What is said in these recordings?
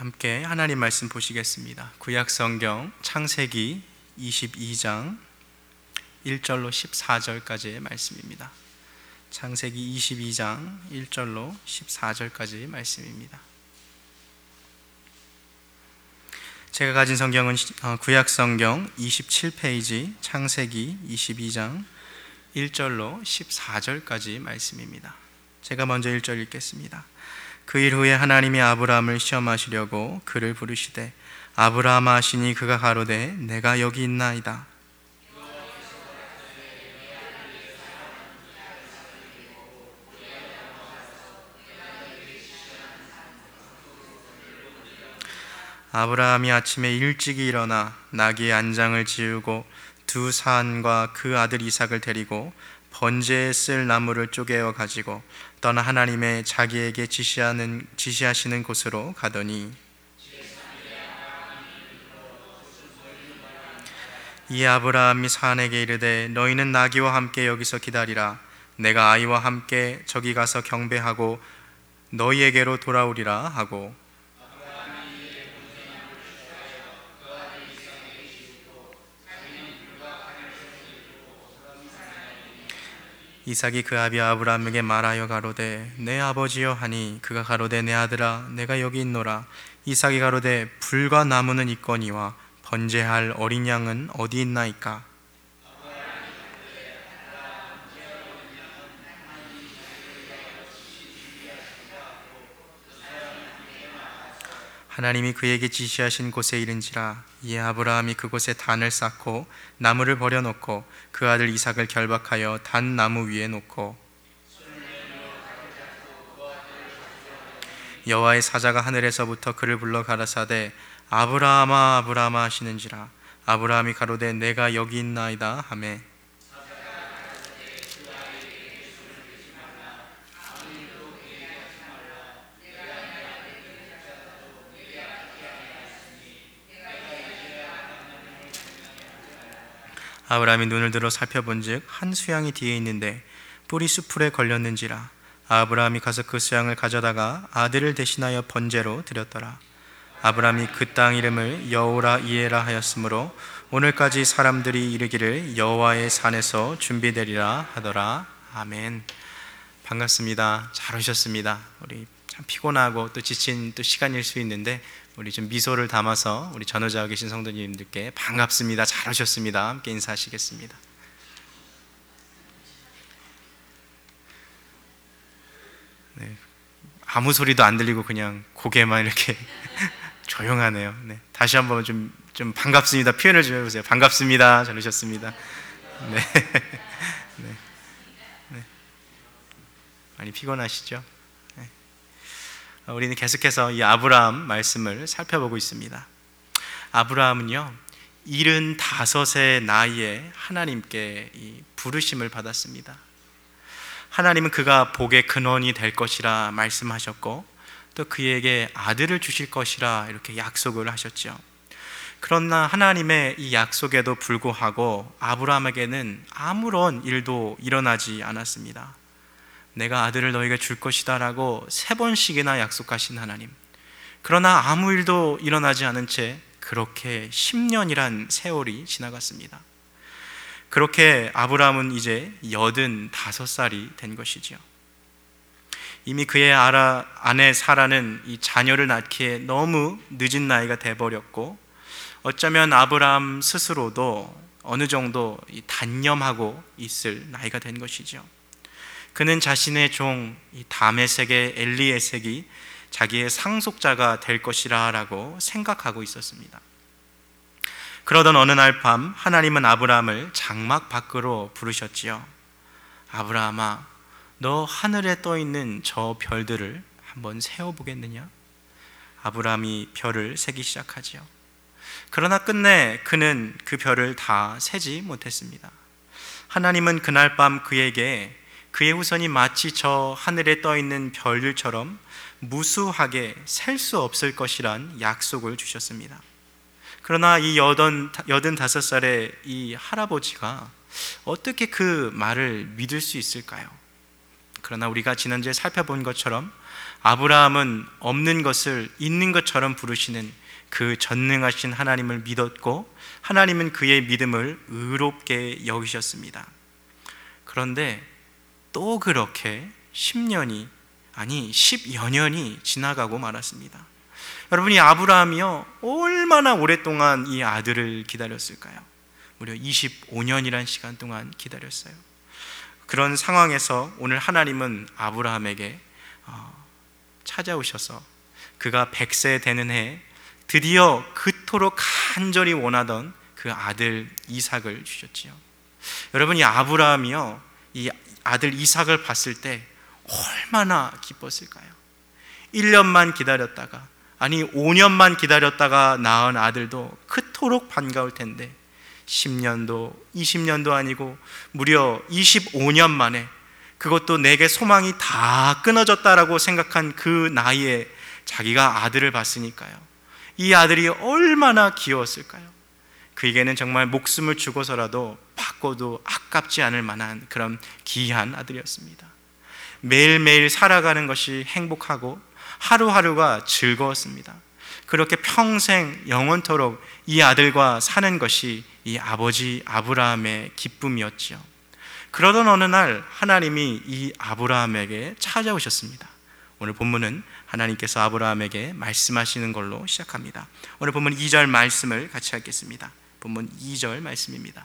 함께 하나님 말씀 보시겠습니다. 구약 성경 창세기 22장 1절로 14절까지의 말씀입니다. 창세기 22장 1절로 14절까지의 말씀입니다. 제가 가진 성경은 구약 성경 27페이지 창세기 22장 1절로 14절까지 말씀입니다. 제가 먼저 1절 읽겠습니다. 그 일 후에 하나님이 아브라함을 시험하시려고 그를 부르시되 아브라함아 하시니 그가 가로되 내가 여기 있나이다. 아브라함이 아침에 일찍이 일어나 나귀의 안장을 지우고 두 산과 그 아들 이삭을 데리고 번제에 쓸 나무를 쪼개어 가지고 떠나 하나님의 자기에게 지시하시는 곳으로 가더니 이 아브라함이 산에게 이르되 너희는 나귀와 함께 여기서 기다리라. 내가 아이와 함께 저기 가서 경배하고 너희에게로 돌아오리라 하고 이삭이 그 아비 아브라함에게 말하여 가로되 내 아버지여 하니 그가 가로되 내 아들아 내가 여기 있노라. 이삭이 가로되 불과 나무는 있거니와 번제할 어린 양은 어디 있나이까. 하나님이 그에게 지시하신 곳에 이른지라. 이에 아브라함이 그곳에 단을 쌓고 나무를 버려놓고 그 아들 이삭을 결박하여 단 나무 위에 놓고 여호와의 사자가 하늘에서부터 그를 불러 가라사대 아브라함아 아브라함아 하시는지라. 아브라함이 가로되 내가 여기 있나이다 하매 아브라함이 눈을 들어 살펴본즉 한 수양이 뒤에 있는데 뿔이 수풀에 걸렸는지라. 아브라함이 가서 그 수양을 가져다가 아들을 대신하여 번제로 드렸더라. 아브라함이 그 땅 이름을 여호라 이에라 하였으므로 오늘까지 사람들이 이르기를 여호와의 산에서 준비되리라 하더라. 아멘. 반갑습니다. 잘 오셨습니다. 우리 참 피곤하고 또 지친 또 시간일 수 있는데 우리 좀 미소를 담아서 우리 전후자와 계신 성도님들께 반갑습니다. 잘 오셨습니다. 함께 인사하시겠습니다. 네, 아무 소리도 안 들리고 그냥 고개만 이렇게 조용하네요. 네, 다시 한번 좀 반갑습니다. 표현을 좀 해보세요. 반갑습니다. 잘 오셨습니다. 네. 네. 네. 많이 피곤하시죠? 우리는 계속해서 이 아브라함 말씀을 살펴보고 있습니다. 아브라함은요 75의 나이에 하나님께 이 부르심을 받았습니다. 하나님은 그가 복의 근원이 될 것이라 말씀하셨고 또 그에게 아들을 주실 것이라 이렇게 약속을 하셨죠. 그러나 하나님의 이 약속에도 불구하고 아브라함에게는 아무런 일도 일어나지 않았습니다. 내가 아들을 너에게 줄 것이다 라고 3번씩이나 약속하신 하나님, 그러나 아무 일도 일어나지 않은 채 그렇게 10년이란 세월이 지나갔습니다. 그렇게 아브라함은 이제 85살이 된 것이죠. 이미 그의 아내 사라는 이 자녀를 낳기에 너무 늦은 나이가 돼버렸고 어쩌면 아브라함 스스로도 어느 정도 단념하고 있을 나이가 된 것이죠. 그는 자신의 종 다메섹의 엘리에섹이 자기의 상속자가 될 것이라 라고 생각하고 있었습니다. 그러던 어느 날 밤 하나님은 아브라함을 장막 밖으로 부르셨지요. 아브라함아, 너 하늘에 떠 있는 저 별들을 한번 세어보겠느냐? 아브라함이 별을 세기 시작하지요. 그러나 끝내 그는 그 별을 다 세지 못했습니다. 하나님은 그날 밤 그에게 그의 후손이 마치 저 하늘에 떠 있는 별들처럼 무수하게 셀 수 없을 것이란 약속을 주셨습니다. 그러나 이 85살의 이 할아버지가 어떻게 그 말을 믿을 수 있을까요? 그러나 우리가 지난주에 살펴본 것처럼 아브라함은 없는 것을 있는 것처럼 부르시는 그 전능하신 하나님을 믿었고, 하나님은 그의 믿음을 의롭게 여기셨습니다. 그런데 또 그렇게 10년이 아니 10여 년이 지나가고 말았습니다. 여러분, 이 아브라함이요, 얼마나 오랫동안 이 아들을 기다렸을까요? 무려 25년이란 시간 동안 기다렸어요. 그런 상황에서 오늘 하나님은 아브라함에게 찾아오셔서 그가 100세 되는 해에 드디어 그토록 간절히 원하던 그 아들 이삭을 주셨지요. 여러분, 이 아브라함이요, 이 아들 이삭을 봤을 때 얼마나 기뻤을까요? 1년만 기다렸다가, 아니 5년만 기다렸다가 낳은 아들도 그토록 반가울 텐데 10년도 20년도 아니고 무려 25년 만에, 그것도 내게 소망이 다 끊어졌다라고 생각한 그 나이에 자기가 아들을 봤으니까요, 이 아들이 얼마나 귀여웠을까요? 그에게는 정말 목숨을 주고서라도 바꿔도 아깝지 않을 만한 그런 귀한 아들이었습니다. 매일매일 살아가는 것이 행복하고 하루하루가 즐거웠습니다. 그렇게 평생 영원토록 이 아들과 사는 것이 이 아버지 아브라함의 기쁨이었지요. 그러던 어느 날 하나님이 이 아브라함에게 찾아오셨습니다. 오늘 본문은 하나님께서 아브라함에게 말씀하시는 걸로 시작합니다. 오늘 본문 2절 말씀을 같이 읽겠습니다. 본문 2절 말씀입니다.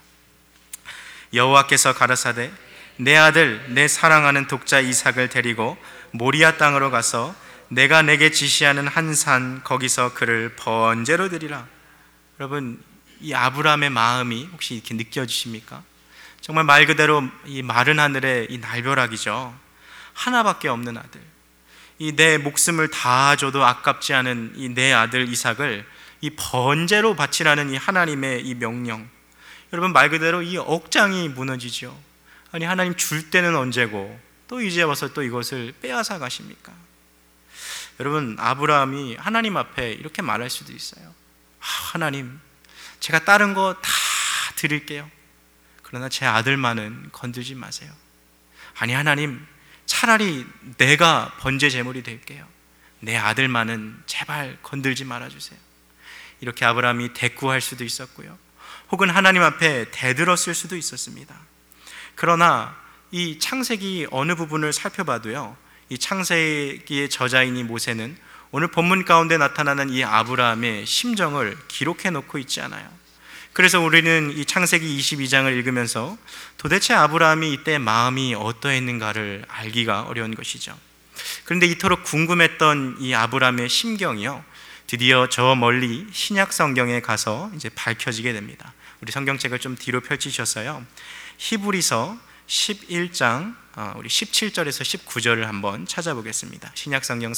여호와께서 가라사대 내 아들 내 사랑하는 독자 이삭을 데리고 모리아 땅으로 가서 내가 내게 지시하는 한 산 거기서 그를 번제로 드리라. 여러분, 이 아브라함의 마음이 혹시 이렇게 느껴지십니까? 정말 말 그대로 이 마른 하늘의 이 날벼락이죠. 하나밖에 없는 아들, 이 내 목숨을 다 줘도 아깝지 않은 이 내 아들 이삭을 이 번제로 바치라는 이 하나님의 이 명령, 여러분 말 그대로 이 억장이 무너지죠. 아니 하나님 줄 때는 언제고 또 이제 와서 또 이것을 빼앗아 가십니까? 여러분, 아브라함이 하나님 앞에 이렇게 말할 수도 있어요. 하나님, 제가 다른 거 다 드릴게요. 그러나 제 아들만은 건들지 마세요. 아니 하나님, 차라리 내가 번제 제물이 될게요. 내 아들만은 제발 건들지 말아주세요. 이렇게 아브라함이 대꾸할 수도 있었고요, 혹은 하나님 앞에 대들었을 수도 있었습니다. 그러나 이 창세기 어느 부분을 살펴봐도요, 이 창세기의 저자인 이 모세는 오늘 본문 가운데 나타나는 이 아브라함의 심정을 기록해 놓고 있지 않아요. 그래서 우리는 이 창세기 22장을 읽으면서 도대체 아브라함이 이때 마음이 어떠했는가를 알기가 어려운 것이죠. 그런데 이토록 궁금했던 이 아브라함의 심경이요, 드디어 저 멀리 신약 성경에 가서 이제 밝혀지게 됩니다. 우리 성경책을 좀 뒤로 펼치셔서요, 히브리서 11장 우리 17절에서 19절을 한번 찾아보겠습니다. 신약 성경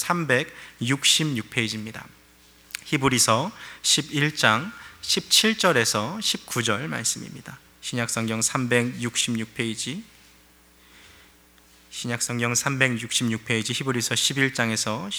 366페이지입니다. 히브리서 11장 17절에서 19절 말씀입니다. 신약 성경 366페이지, 신약 성경 366페이지 히브리서 11장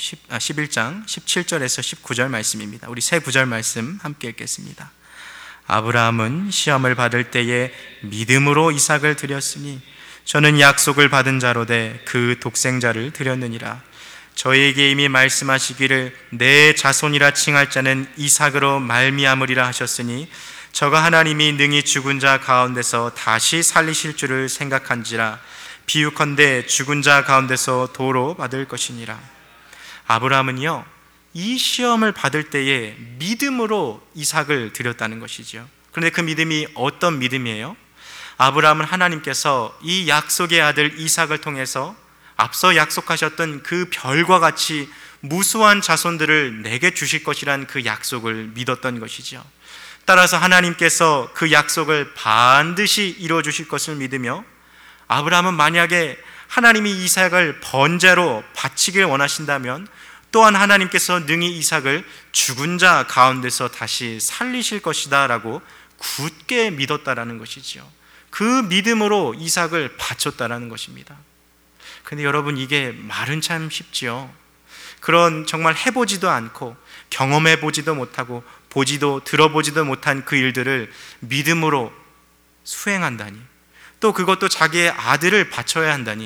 17절에서 19절 말씀입니다. 우리 세 구절 말씀 함께 읽겠습니다. 아브라함은 시험을 받을 때에 믿음으로 이삭을 드렸으니 저는 약속을 받은 자로되 그 독생자를 드렸느니라. 저에게 이미 말씀하시기를 내 자손이라 칭할 자는 이삭으로 말미암으리라 하셨으니 저가 하나님이 능히 죽은 자 가운데서 다시 살리실 줄을 생각한지라. 비유컨대 죽은 자 가운데서 도로 받을 것이니라. 아브라함은요, 이 시험을 받을 때에 믿음으로 이삭을 드렸다는 것이죠. 그런데 그 믿음이 어떤 믿음이에요? 아브라함은 하나님께서 이 약속의 아들 이삭을 통해서 앞서 약속하셨던 그 별과 같이 무수한 자손들을 내게 주실 것이란 그 약속을 믿었던 것이죠. 따라서 하나님께서 그 약속을 반드시 이루어 주실 것을 믿으며, 아브라함은 만약에 하나님이 이삭을 번제로 바치길 원하신다면 또한 하나님께서 능히 이삭을 죽은 자 가운데서 다시 살리실 것이다 라고 굳게 믿었다라는 것이지요. 그 믿음으로 이삭을 바쳤다라는 것입니다. 그런데 여러분, 이게 말은 참 쉽지요. 그런 정말 해보지도 않고 경험해보지도 못하고 보지도 들어보지도 못한 그 일들을 믿음으로 수행한다니, 또 그것도 자기의 아들을 바쳐야 한다니,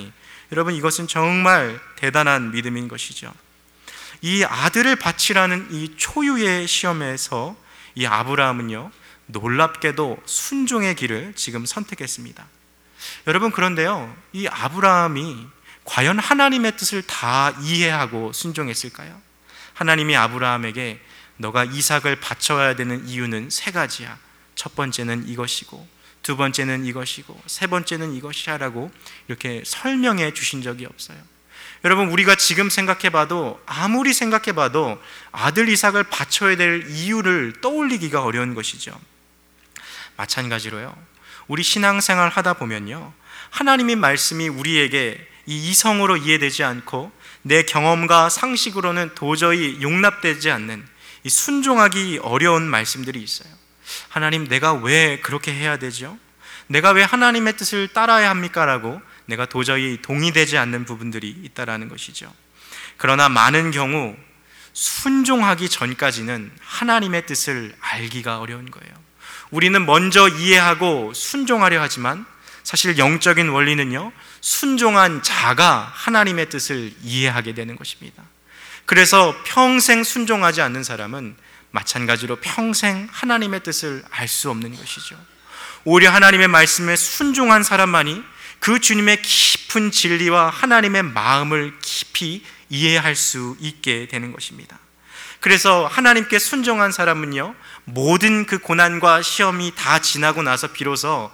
여러분, 이것은 정말 대단한 믿음인 것이죠. 이 아들을 바치라는 이 초유의 시험에서 이 아브라함은요, 놀랍게도 순종의 길을 지금 선택했습니다. 여러분, 그런데요, 이 아브라함이 과연 하나님의 뜻을 다 이해하고 순종했을까요? 하나님이 아브라함에게 너가 이삭을 바쳐야 되는 이유는 세 가지야. 첫 번째는 이것이고, 두 번째는 이것이고, 세 번째는 이것이야 라고 이렇게 설명해 주신 적이 없어요. 여러분, 우리가 지금 생각해봐도, 아무리 생각해봐도 아들 이삭을 바쳐야 될 이유를 떠올리기가 어려운 것이죠. 마찬가지로요, 우리 신앙생활 하다 보면요, 하나님의 말씀이 우리에게 이 이성으로 이해되지 않고 내 경험과 상식으로는 도저히 용납되지 않는 이 순종하기 어려운 말씀들이 있어요. 하나님, 내가 왜 그렇게 해야 되죠? 내가 왜 하나님의 뜻을 따라야 합니까? 라고 내가 도저히 동의되지 않는 부분들이 있다라는 것이죠. 그러나 많은 경우 순종하기 전까지는 하나님의 뜻을 알기가 어려운 거예요. 우리는 먼저 이해하고 순종하려 하지만 사실 영적인 원리는요, 순종한 자가 하나님의 뜻을 이해하게 되는 것입니다. 그래서 평생 순종하지 않는 사람은 마찬가지로 평생 하나님의 뜻을 알 수 없는 것이죠. 오히려 하나님의 말씀에 순종한 사람만이 그 주님의 깊은 진리와 하나님의 마음을 깊이 이해할 수 있게 되는 것입니다. 그래서 하나님께 순종한 사람은요, 모든 그 고난과 시험이 다 지나고 나서 비로소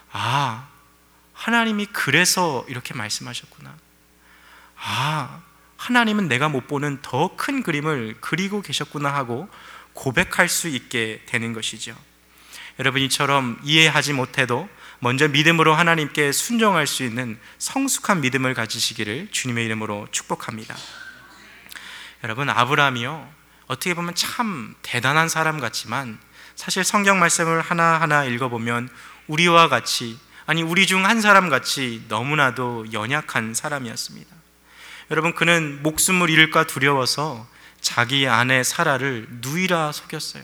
하나님이 그래서 이렇게 말씀하셨구나, 하나님은 내가 못 보는 더 큰 그림을 그리고 계셨구나 하고 고백할 수 있게 되는 것이죠. 여러분, 이처럼 이해하지 못해도 먼저 믿음으로 하나님께 순종할 수 있는 성숙한 믿음을 가지시기를 주님의 이름으로 축복합니다. 여러분, 아브라함이요, 어떻게 보면 참 대단한 사람 같지만 사실 성경 말씀을 하나하나 읽어보면 우리와 같이, 아니 우리 중 한 사람 같이 너무나도 연약한 사람이었습니다. 여러분, 그는 목숨을 잃을까 두려워서 자기 아내 사라를 누이라 속였어요.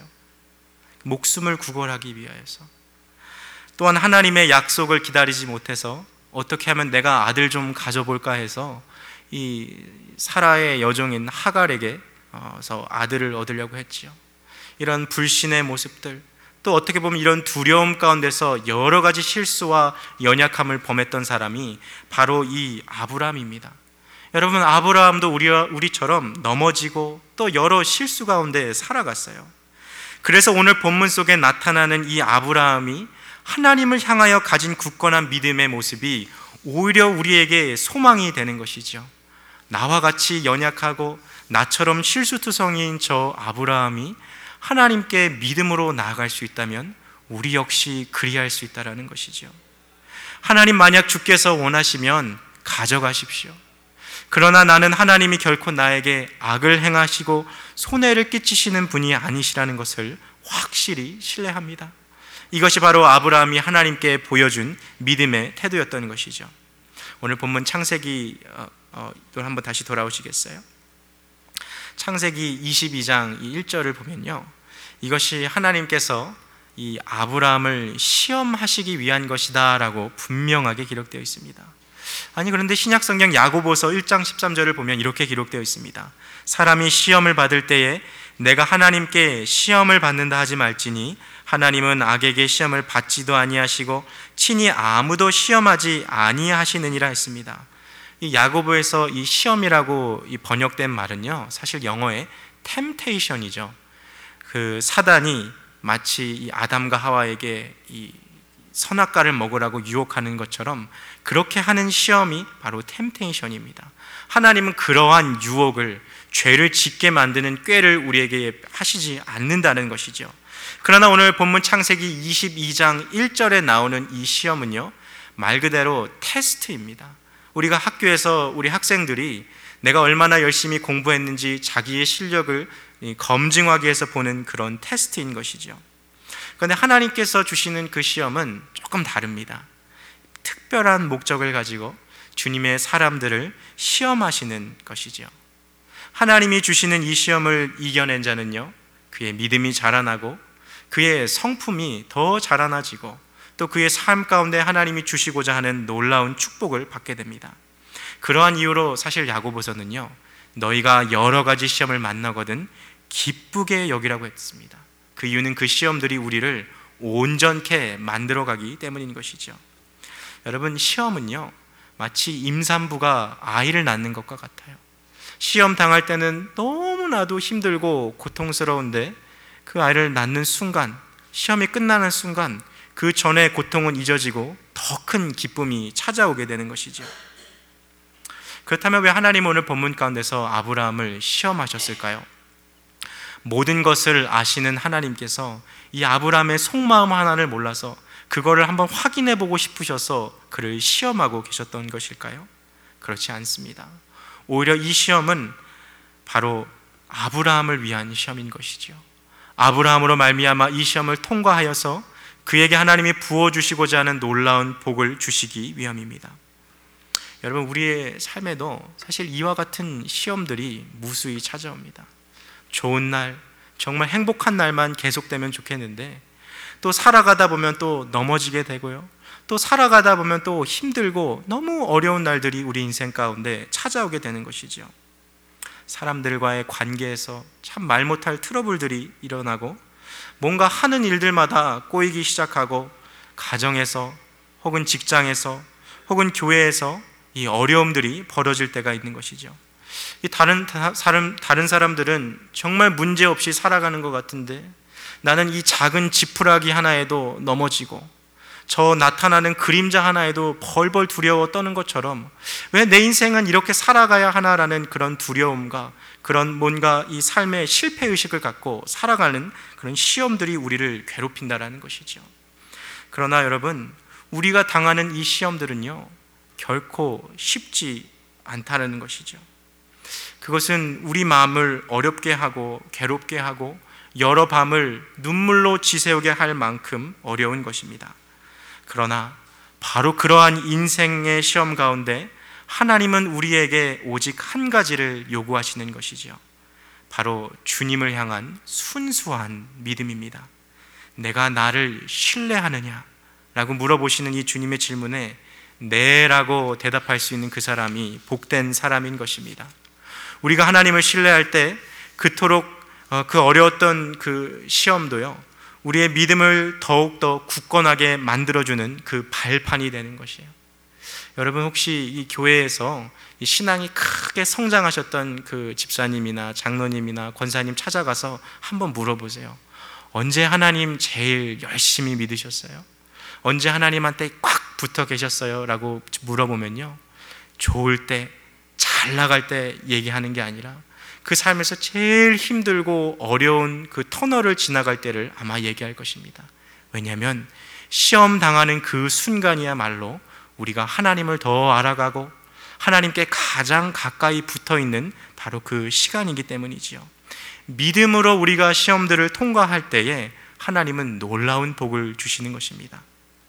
목숨을 구걸하기 위하여서. 또한 하나님의 약속을 기다리지 못해서 어떻게 하면 내가 아들 좀 가져볼까 해서 이 사라의 여종인 하갈에게서 아들을 얻으려고 했지요. 이런 불신의 모습들, 또 어떻게 보면 이런 두려움 가운데서 여러 가지 실수와 연약함을 범했던 사람이 바로 이 아브라함입니다. 여러분, 아브라함도 우리처럼 넘어지고 또 여러 실수 가운데 살아갔어요. 그래서 오늘 본문 속에 나타나는 이 아브라함이 하나님을 향하여 가진 굳건한 믿음의 모습이 오히려 우리에게 소망이 되는 것이죠. 나와 같이 연약하고 나처럼 실수투성이인 저 아브라함이 하나님께 믿음으로 나아갈 수 있다면 우리 역시 그리할 수 있다는 것이죠. 하나님, 만약 주께서 원하시면 가져가십시오. 그러나 나는 하나님이 결코 나에게 악을 행하시고 손해를 끼치시는 분이 아니시라는 것을 확실히 신뢰합니다. 이것이 바로 아브라함이 하나님께 보여준 믿음의 태도였던 것이죠. 오늘 본문 창세기 또 한번 다시 돌아오시겠어요? 창세기 22장 1절을 보면요, 이것이 하나님께서 이 아브라함을 시험하시기 위한 것이다 라고 분명하게 기록되어 있습니다. 아니, 그런데 신약성경 야고보서 1장 13절을 보면 이렇게 기록되어 있습니다. 사람이 시험을 받을 때에 내가 하나님께 시험을 받는다 하지 말지니 하나님은 악에게 시험을 받지도 아니하시고 친히 아무도 시험하지 아니하시느니라 했습니다. 이 야고보에서 이 시험이라고 이 번역된 말은요, 사실 영어의 temptation이죠. 그 사단이 마치 이 아담과 하와에게 이 선악과를 먹으라고 유혹하는 것처럼 그렇게 하는 시험이 바로 temptation입니다. 하나님은 그러한 유혹을, 죄를 짓게 만드는 꾀를 우리에게 하시지 않는다는 것이죠. 그러나 오늘 본문 창세기 22장 1절에 나오는 이 시험은요, 말 그대로 테스트입니다. 우리가 학교에서 우리 학생들이 내가 얼마나 열심히 공부했는지 자기의 실력을 검증하기 위해서 보는 그런 테스트인 것이죠. 그런데 하나님께서 주시는 그 시험은 조금 다릅니다. 특별한 목적을 가지고 주님의 사람들을 시험하시는 것이죠. 하나님이 주시는 이 시험을 이겨낸 자는요, 그의 믿음이 자라나고 그의 성품이 더 자라나지고 또 그의 삶 가운데 하나님이 주시고자 하는 놀라운 축복을 받게 됩니다. 그러한 이유로 사실 야고보서는요, 너희가 여러 가지 시험을 만나거든 기쁘게 여기라고 했습니다. 그 이유는 그 시험들이 우리를 온전케 만들어가기 때문인 것이죠. 여러분, 시험은요 마치 임산부가 아이를 낳는 것과 같아요. 시험 당할 때는 너무나도 힘들고 고통스러운데 그 아이를 낳는 순간, 시험이 끝나는 순간 그 전의 고통은 잊어지고 더 큰 기쁨이 찾아오게 되는 것이죠. 그렇다면 왜 하나님은 오늘 본문 가운데서 아브라함을 시험하셨을까요? 모든 것을 아시는 하나님께서 이 아브라함의 속마음 하나를 몰라서 그거를 한번 확인해 보고 싶으셔서 그를 시험하고 계셨던 것일까요? 그렇지 않습니다. 오히려 이 시험은 바로 아브라함을 위한 시험인 것이죠. 아브라함으로 말미암아 이 시험을 통과하여서 그에게 하나님이 부어주시고자 하는 놀라운 복을 주시기 위함입니다. 여러분, 우리의 삶에도 사실 이와 같은 시험들이 무수히 찾아옵니다. 좋은 날, 정말 행복한 날만 계속되면 좋겠는데 또 살아가다 보면 또 넘어지게 되고요, 또 살아가다 보면 또 힘들고 너무 어려운 날들이 우리 인생 가운데 찾아오게 되는 것이죠. 사람들과의 관계에서 참 말 못할 트러블들이 일어나고 뭔가 하는 일들마다 꼬이기 시작하고 가정에서 혹은 직장에서 혹은 교회에서 이 어려움들이 벌어질 때가 있는 것이죠. 이 다른 사람들은 정말 문제없이 살아가는 것 같은데 나는 이 작은 지푸라기 하나에도 넘어지고 저 나타나는 그림자 하나에도 벌벌 두려워 떠는 것처럼 왜 내 인생은 이렇게 살아가야 하나라는 그런 두려움과 그런 뭔가 이 삶의 실패의식을 갖고 살아가는 그런 시험들이 우리를 괴롭힌다라는 것이죠. 그러나 여러분, 우리가 당하는 이 시험들은요 결코 쉽지 않다는 것이죠. 그것은 우리 마음을 어렵게 하고 괴롭게 하고 여러 밤을 눈물로 지새우게 할 만큼 어려운 것입니다. 그러나 바로 그러한 인생의 시험 가운데 하나님은 우리에게 오직 한 가지를 요구하시는 것이죠. 바로 주님을 향한 순수한 믿음입니다. 내가 나를 신뢰하느냐? 라고 물어보시는 이 주님의 질문에 네 라고 대답할 수 있는 그 사람이 복된 사람인 것입니다. 우리가 하나님을 신뢰할 때 그토록 그 어려웠던 그 시험도요 우리의 믿음을 더욱더 굳건하게 만들어주는 그 발판이 되는 것이에요. 여러분, 혹시 이 교회에서 이 신앙이 크게 성장하셨던 그 집사님이나 장로님이나 권사님 찾아가서 한번 물어보세요. 언제 하나님 제일 열심히 믿으셨어요? 언제 하나님한테 꽉 붙어 계셨어요? 라고 물어보면요, 좋을 때, 잘 나갈 때 얘기하는 게 아니라 그 삶에서 제일 힘들고 어려운 그 터널을 지나갈 때를 아마 얘기할 것입니다. 왜냐하면 시험 당하는 그 순간이야말로 우리가 하나님을 더 알아가고 하나님께 가장 가까이 붙어 있는 바로 그 시간이기 때문이지요. 믿음으로 우리가 시험들을 통과할 때에 하나님은 놀라운 복을 주시는 것입니다.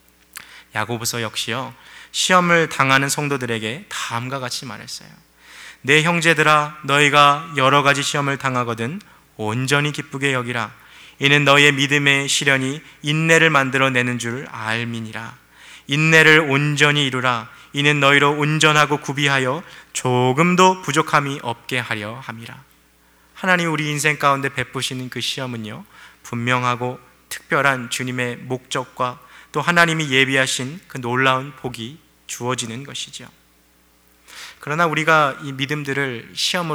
야고보서 역시요 시험을 당하는 성도들에게 다음과 같이 말했어요. 내 형제들아, 너희가 여러 가지 시험을 당하거든 온전히 기쁘게 여기라. 이는 너희의 믿음의 시련이 인내를 만들어내는 줄 알미니라. 인내를 온전히 이루라. 이는 너희로 온전하고 구비하여 조금도 부족함이 없게 하려 함이라. 하나님 우리 인생 가운데 베푸시는 그 시험은요 분명하고 특별한 주님의 목적과 또 하나님이 예비하신 그 놀라운 복이 주어지는 것이죠. 그러나 우리가 이 믿음들을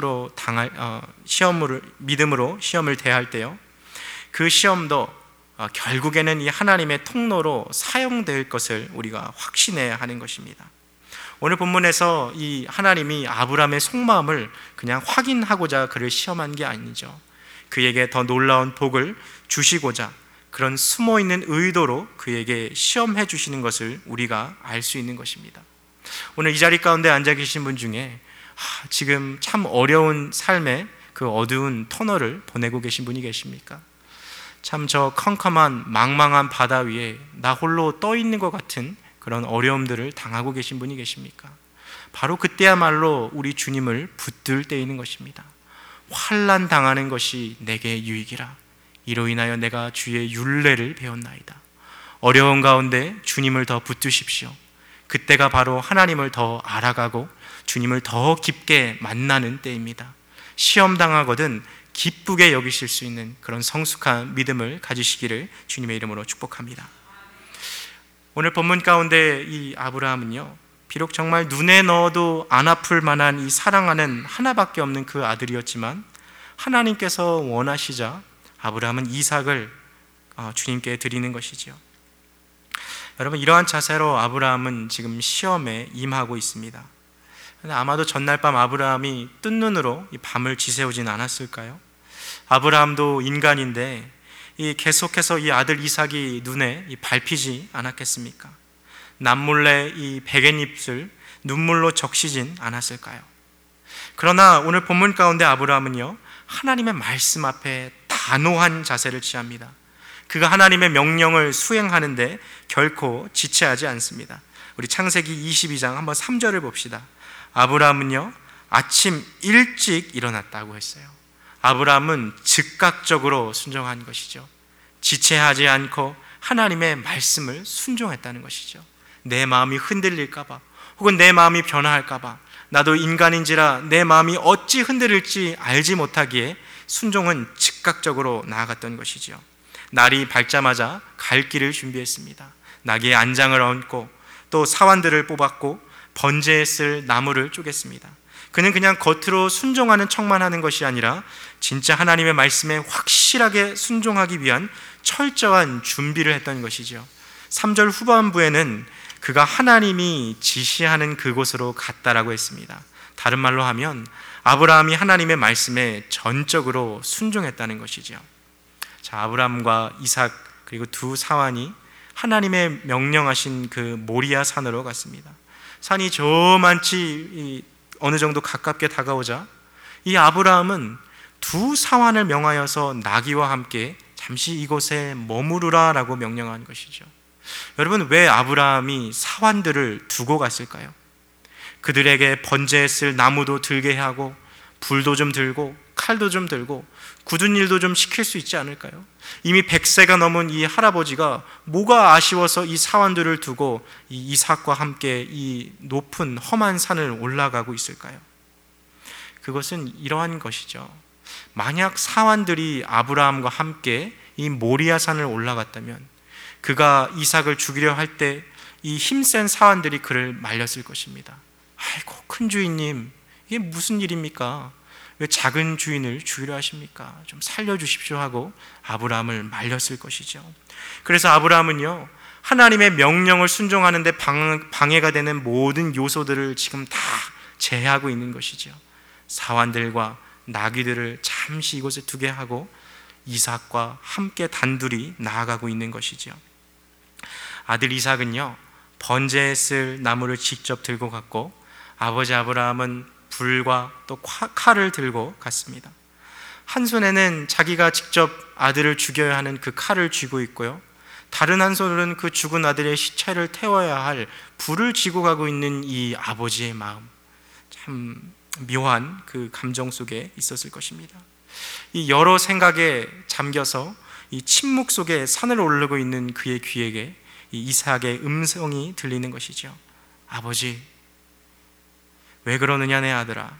믿음으로 시험을 대할 때요, 그 시험도 결국에는 이 하나님의 통로로 사용될 것을 우리가 확신해야 하는 것입니다. 오늘 본문에서 이 하나님이 아브라함의 속마음을 그냥 확인하고자 그를 시험한 게 아니죠. 그에게 더 놀라운 복을 주시고자 그런 숨어있는 의도로 그에게 시험해 주시는 것을 우리가 알 수 있는 것입니다. 오늘 이 자리 가운데 앉아 계신 분 중에 지금 참 어려운 삶의 그 어두운 터널을 보내고 계신 분이 계십니까? 참 저 컴컴한 망망한 바다 위에 나 홀로 떠 있는 것 같은 그런 어려움들을 당하고 계신 분이 계십니까? 바로 그때야말로 우리 주님을 붙들 때이는 것입니다. 환난 당하는 것이 내게 유익이라. 이로 인하여 내가 주의 율례를 배웠나이다. 어려운 가운데 주님을 더 붙드십시오. 그때가 바로 하나님을 더 알아가고 주님을 더 깊게 만나는 때입니다. 시험 당하거든 기쁘게 여기실 수 있는 그런 성숙한 믿음을 가지시기를 주님의 이름으로 축복합니다. 오늘 본문 가운데 이 아브라함은요, 비록 정말 눈에 넣어도 안 아플 만한 이 사랑하는 하나밖에 없는 그 아들이었지만 하나님께서 원하시자 아브라함은 이삭을 주님께 드리는 것이지요. 여러분, 이러한 자세로 아브라함은 지금 시험에 임하고 있습니다. 아마도 전날 밤 아브라함이 뜬 눈으로 이 밤을 지새우진 않았을까요? 아브라함도 인간인데 계속해서 이 아들 이삭이 눈에 밟히지 않았겠습니까? 남몰래 이 베갯잎을 눈물로 적시진 않았을까요? 그러나 오늘 본문 가운데 아브라함은요, 하나님의 말씀 앞에 단호한 자세를 취합니다. 그가 하나님의 명령을 수행하는데 결코 지체하지 않습니다. 우리 창세기 22장 한번 3절을 봅시다. 아브라함은요, 아침 일찍 일어났다고 했어요. 아브라함은 즉각적으로 순종한 것이죠. 지체하지 않고 하나님의 말씀을 순종했다는 것이죠. 내 마음이 흔들릴까봐, 혹은 내 마음이 변화할까봐, 나도 인간인지라 내 마음이 어찌 흔들릴지 알지 못하기에 순종은 즉각적으로 나아갔던 것이죠. 날이 밝자마자 갈 길을 준비했습니다. 나귀의 안장을 얹고 또 사환들을 뽑았고 번제에 쓸 나무를 쪼갰습니다. 그는 그냥 겉으로 순종하는 척만 하는 것이 아니라 진짜 하나님의 말씀에 확실하게 순종하기 위한 철저한 준비를 했던 것이죠. 3절 후반부에는 그가 하나님이 지시하는 그곳으로 갔다라고 했습니다. 다른 말로 하면 아브라함이 하나님의 말씀에 전적으로 순종했다는 것이죠. 자, 아브라함과 이삭 그리고 두 사환이 하나님의 명령하신 그 모리아 산으로 갔습니다. 산이 저만치 어느 정도 가깝게 다가오자 이 아브라함은 두 사환을 명하여서 나귀와 함께 잠시 이곳에 머무르라 라고 명령한 것이죠. 여러분, 왜 아브라함이 사환들을 두고 갔을까요? 그들에게 번제에 쓸 나무도 들게 하고 불도 좀 들고 칼도 좀 들고 굳은 일도 좀 시킬 수 있지 않을까요? 이미 100세가 넘은 이 할아버지가 뭐가 아쉬워서 이 사환들을 두고 이 이삭과 함께 이 높은 험한 산을 올라가고 있을까요? 그것은 이러한 것이죠. 만약 사환들이 아브라함과 함께 이 모리아 산을 올라갔다면 그가 이삭을 죽이려 할 때 이 힘센 사환들이 그를 말렸을 것입니다. 아이고, 큰 주인님, 이게 무슨 일입니까? 왜 작은 주인을 죽이려 하십니까? 좀 살려주십시오 하고 아브라함을 말렸을 것이죠. 그래서 아브라함은요, 하나님의 명령을 순종하는 데 방해가 되는 모든 요소들을 지금 다 제하고 있는 것이죠. 사환들과 나귀들을 잠시 이곳에 두게 하고 이삭과 함께 단둘이 나아가고 있는 것이죠. 아들 이삭은요, 번제에 쓸 나무를 직접 들고 갔고 아버지 아브라함은 불과 또 칼을 들고 갔습니다. 한 손에는 자기가 직접 아들을 죽여야 하는 그 칼을 쥐고 있고요, 다른 한 손으로는 그 죽은 아들의 시체를 태워야 할 불을 쥐고 가고 있는 이 아버지의 마음, 참 묘한 그 감정 속에 있었을 것입니다. 이 여러 생각에 잠겨서 이 침묵 속에 산을 오르고 있는 그의 귀에게 이 이삭의 음성이 들리는 것이죠. 아버지, 왜 그러느냐 내 아들아,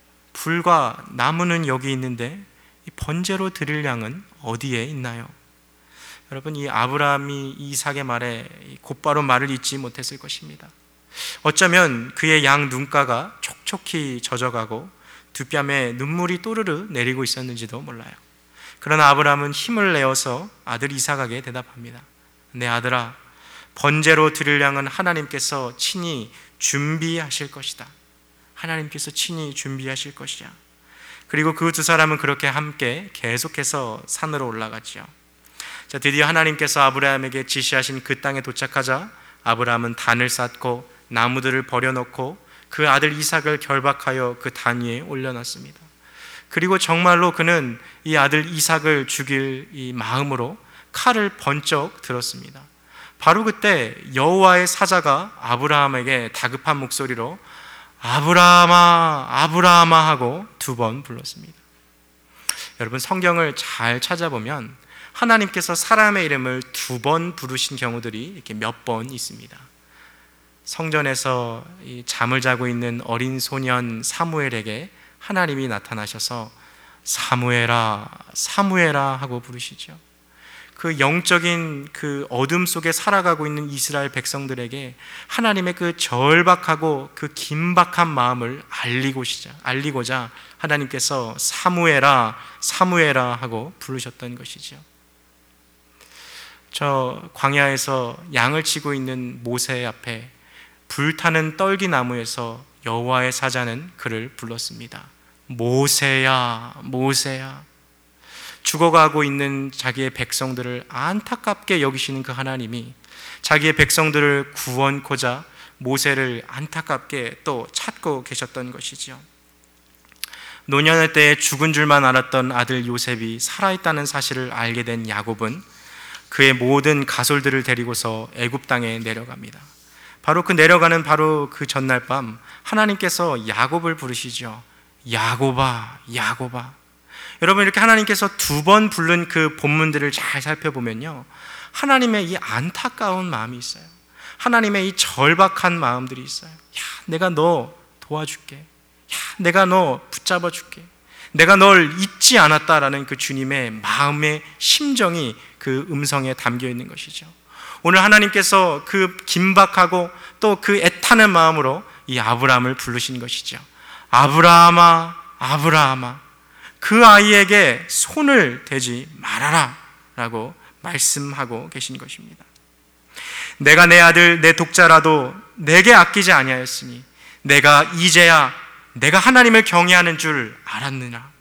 불과 나무는 여기 있는데 이 번제로 드릴 양은 어디에 있나요? 여러분, 이 아브라함이 이삭의 말에 곧바로 말을 잇지 못했을 것입니다. 어쩌면 그의 양 눈가가 촉촉히 젖어가고 두 뺨에 눈물이 또르르 내리고 있었는지도 몰라요. 그러나 아브라함은 힘을 내어서 아들 이삭에게 대답합니다. 내 아들아, 번제로 드릴 양은 하나님께서 친히 준비하실 것이다. 하나님께서 친히 준비하실 것이야. 그리고 그 두 사람은 그렇게 함께 계속해서 산으로 올라갔죠. 자, 드디어 하나님께서 아브라함에게 지시하신 그 땅에 도착하자 아브라함은 단을 쌓고 나무들을 버려놓고 그 아들 이삭을 결박하여 그 단 위에 올려놨습니다. 그리고 정말로 그는 이 아들 이삭을 죽일 이 마음으로 칼을 번쩍 들었습니다. 바로 그때 여호와의 사자가 아브라함에게 다급한 목소리로 아브라함아, 아브라함아 하고 2번 불렀습니다. 여러분, 성경을 잘 찾아보면 하나님께서 사람의 이름을 2번 부르신 경우들이 이렇게 몇 번 있습니다. 성전에서 이 잠을 자고 있는 어린 소년 사무엘에게 하나님이 나타나셔서 사무엘아, 사무엘아 하고 부르시죠. 그 영적인 그 어둠 속에 살아가고 있는 이스라엘 백성들에게 하나님의 그 절박하고 그 긴박한 마음을 알리고자 하나님께서 사무엘아, 사무엘아 하고 부르셨던 것이죠. 저 광야에서 양을 치고 있는 모세 앞에 불타는 떨기나무에서 여호와의 사자는 그를 불렀습니다. 모세야, 모세야. 죽어가고 있는 자기의 백성들을 안타깝게 여기시는 그 하나님이 자기의 백성들을 구원코자 모세를 안타깝게 또 찾고 계셨던 것이죠. 노년의 때에 죽은 줄만 알았던 아들 요셉이 살아있다는 사실을 알게 된 야곱은 그의 모든 가솔들을 데리고서 애굽 땅에 내려갑니다. 바로 그 내려가는 바로 그 전날 밤 하나님께서 야곱을 부르시죠. 야곱아, 야곱아. 여러분, 이렇게 하나님께서 두 번 부른 그 본문들을 잘 살펴보면요, 하나님의 이 안타까운 마음이 있어요. 하나님의 이 절박한 마음들이 있어요. 야, 내가 너 도와줄게. 야, 내가 너 붙잡아 줄게. 내가 널 잊지 않았다라는 그 주님의 마음의 심정이 그 음성에 담겨 있는 것이죠. 오늘 하나님께서 그 긴박하고 또 그 애타는 마음으로 이 아브라함을 부르신 것이죠. 아브라함아, 아브라함아, 그 아이에게 손을 대지 말아라 라고 말씀하고 계신 것입니다. 내가 내 아들 내 독자라도 내게 아끼지 아니하였으니 내가 이제야 내가 하나님을 경외하는 줄 알았느냐.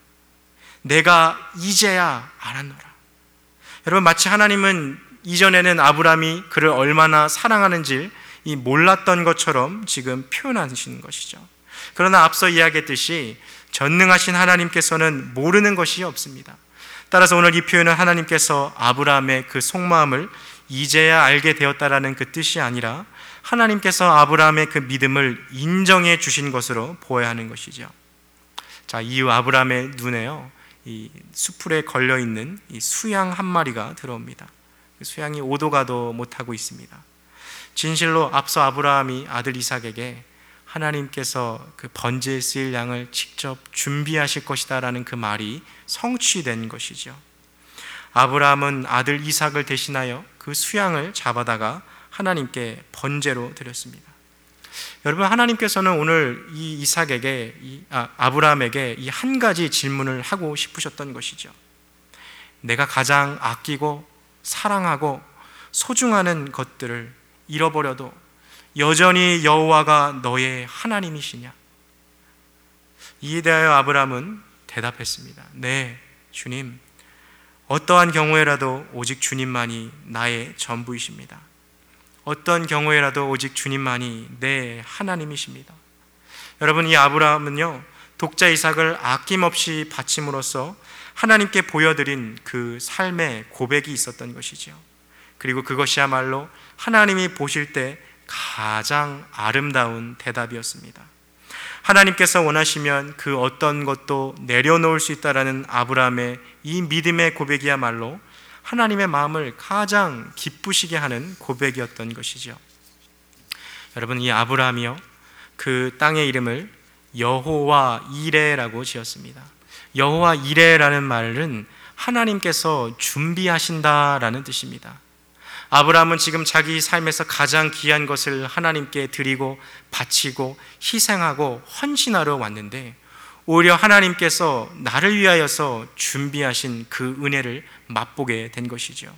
내가 이제야 알았노라. 여러분, 마치 하나님은 이전에는 아브라함이 그를 얼마나 사랑하는지 몰랐던 것처럼 지금 표현하시는 것이죠. 그러나 앞서 이야기했듯이 전능하신 하나님께서는 모르는 것이 없습니다. 따라서 오늘 이 표현은 하나님께서 아브라함의 그 속마음을 이제야 알게 되었다라는 그 뜻이 아니라 하나님께서 아브라함의 그 믿음을 인정해 주신 것으로 보아야 하는 것이죠. 자, 이후 아브라함의 눈에요, 이 수풀에 걸려 있는 이 수양 한 마리가 들어옵니다. 그 수양이 오도 가도 못하고 있습니다. 진실로 앞서 아브라함이 아들 이삭에게 하나님께서 그 번제에 쓰일 양을 직접 준비하실 것이다 라는 그 말이 성취된 것이죠. 아브라함은 아들 이삭을 대신하여 그 수양을 잡아다가 하나님께 번제로 드렸습니다. 여러분, 하나님께서는 오늘 이 이삭에게 아브라함에게 이 한 가지 질문을 하고 싶으셨던 것이죠. 내가 가장 아끼고 사랑하고 소중하는 것들을 잃어버려도 여전히 여호와가 너의 하나님이시냐? 이에 대하여 아브라함은 대답했습니다. 네, 주님. 어떠한 경우에라도 오직 주님만이 나의 전부이십니다. 어떤 경우에라도 오직 주님만이 내 하나님이십니다. 여러분, 이 아브라함은요, 독자 이삭을 아낌없이 바침으로써 하나님께 보여드린 그 삶의 고백이 있었던 것이죠. 그리고 그것이야말로 하나님이 보실 때 가장 아름다운 대답이었습니다. 하나님께서 원하시면 그 어떤 것도 내려놓을 수 있다라는 아브라함의 이 믿음의 고백이야말로 하나님의 마음을 가장 기쁘시게 하는 고백이었던 것이죠. 여러분, 이 아브라함이요, 그 땅의 이름을 여호와 이레라고 지었습니다. 여호와 이레라는 말은 하나님께서 준비하신다라는 뜻입니다. 아브라함은 지금 자기 삶에서 가장 귀한 것을 하나님께 드리고 바치고 희생하고 헌신하러 왔는데 오히려 하나님께서 나를 위하여서 준비하신 그 은혜를 맛보게 된 것이죠.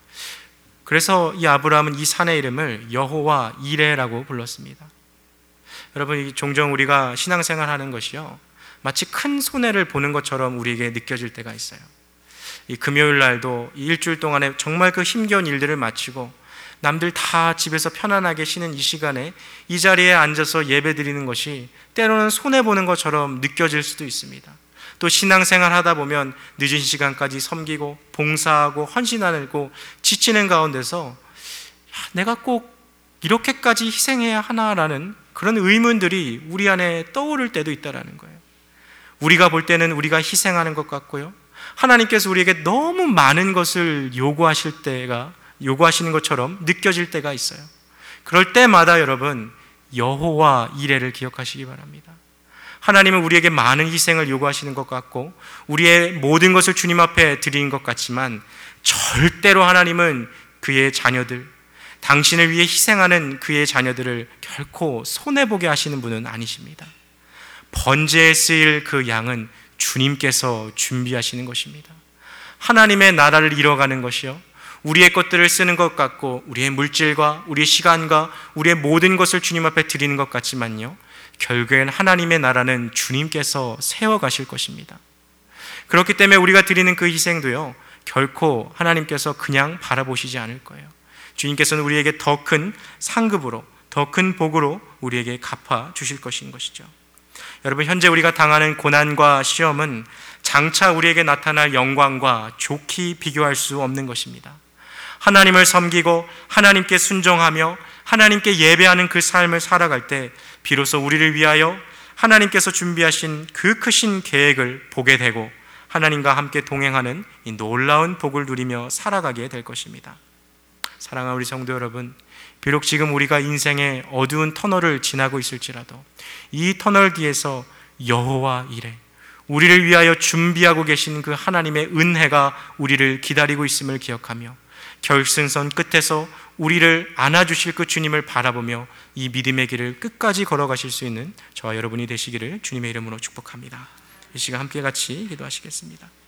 그래서 이 아브라함은 이 산의 이름을 여호와 이레라고 불렀습니다. 여러분, 종종 우리가 신앙생활하는 것이요, 마치 큰 손해를 보는 것처럼 우리에게 느껴질 때가 있어요. 이 금요일 날도 이 일주일 동안에 정말 그 힘겨운 일들을 마치고 남들 다 집에서 편안하게 쉬는 이 시간에 이 자리에 앉아서 예배 드리는 것이 때로는 손해보는 것처럼 느껴질 수도 있습니다. 또 신앙생활 하다 보면 늦은 시간까지 섬기고 봉사하고 헌신하고 지치는 가운데서 내가 꼭 이렇게까지 희생해야 하나라는 그런 의문들이 우리 안에 떠오를 때도 있다는 거예요. 우리가 볼 때는 우리가 희생하는 것 같고요, 하나님께서 우리에게 너무 많은 것을 요구하시는 것처럼 느껴질 때가 있어요. 그럴 때마다 여러분, 여호와 이레를 기억하시기 바랍니다. 하나님은 우리에게 많은 희생을 요구하시는 것 같고 우리의 모든 것을 주님 앞에 드리는 것 같지만 절대로 하나님은 그의 자녀들, 당신을 위해 희생하는 그의 자녀들을 결코 손해보게 하시는 분은 아니십니다. 번제에 쓰일 그 양은 주님께서 준비하시는 것입니다. 하나님의 나라를 이뤄가는 것이요, 우리의 것들을 쓰는 것 같고 우리의 물질과 우리의 시간과 우리의 모든 것을 주님 앞에 드리는 것 같지만요, 결국엔 하나님의 나라는 주님께서 세워가실 것입니다. 그렇기 때문에 우리가 드리는 그 희생도요, 결코 하나님께서 그냥 바라보시지 않을 거예요. 주님께서는 우리에게 더 큰 상급으로, 더 큰 복으로 우리에게 갚아 주실 것인 것이죠. 여러분, 현재 우리가 당하는 고난과 시험은 장차 우리에게 나타날 영광과 좋게 비교할 수 없는 것입니다. 하나님을 섬기고 하나님께 순종하며 하나님께 예배하는 그 삶을 살아갈 때 비로소 우리를 위하여 하나님께서 준비하신 그 크신 계획을 보게 되고 하나님과 함께 동행하는 이 놀라운 복을 누리며 살아가게 될 것입니다. 사랑하는 우리 성도 여러분, 비록 지금 우리가 인생의 어두운 터널을 지나고 있을지라도 이 터널 뒤에서 여호와 이레, 우리를 위하여 준비하고 계신 그 하나님의 은혜가 우리를 기다리고 있음을 기억하며 결승선 끝에서 우리를 안아주실 그 주님을 바라보며 이 믿음의 길을 끝까지 걸어가실 수 있는 저와 여러분이 되시기를 주님의 이름으로 축복합니다. 이 시간 함께 같이 기도하시겠습니다.